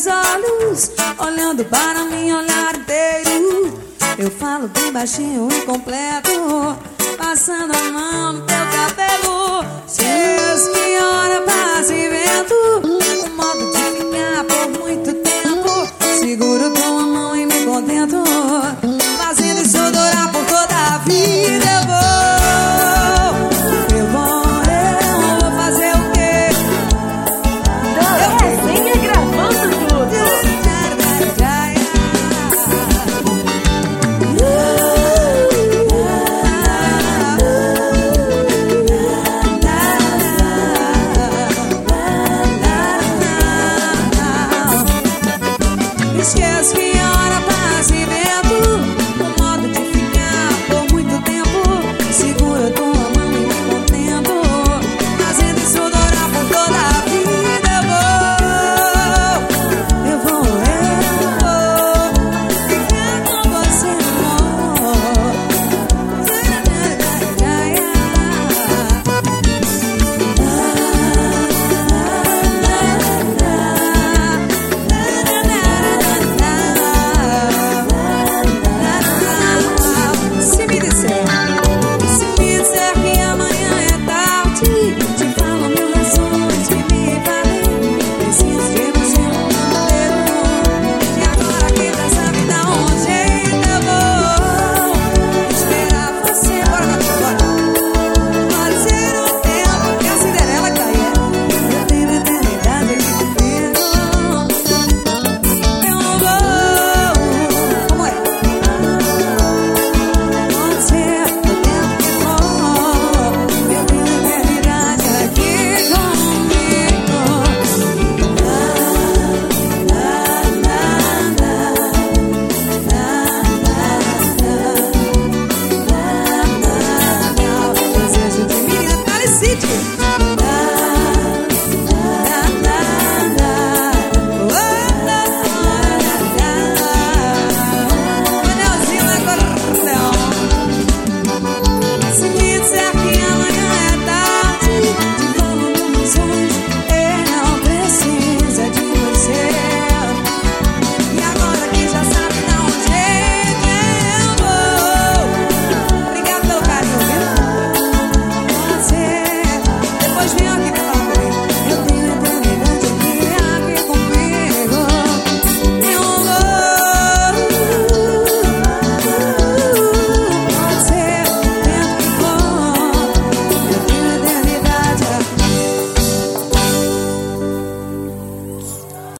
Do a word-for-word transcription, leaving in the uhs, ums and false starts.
teus olhos, olhando para mim, olhar inteiro. Eu falo bem baixinho, incompleto, passando a mão no teu cabelo. Diz que hora passa e vento, um modo de ficar por muito tempo. Seguro tua mão e me contento, fazendo isso durar por toda a vida. Eu vou, eu vou, eu vou fazer o quê? Eu resenha gravando tudo. Esquece que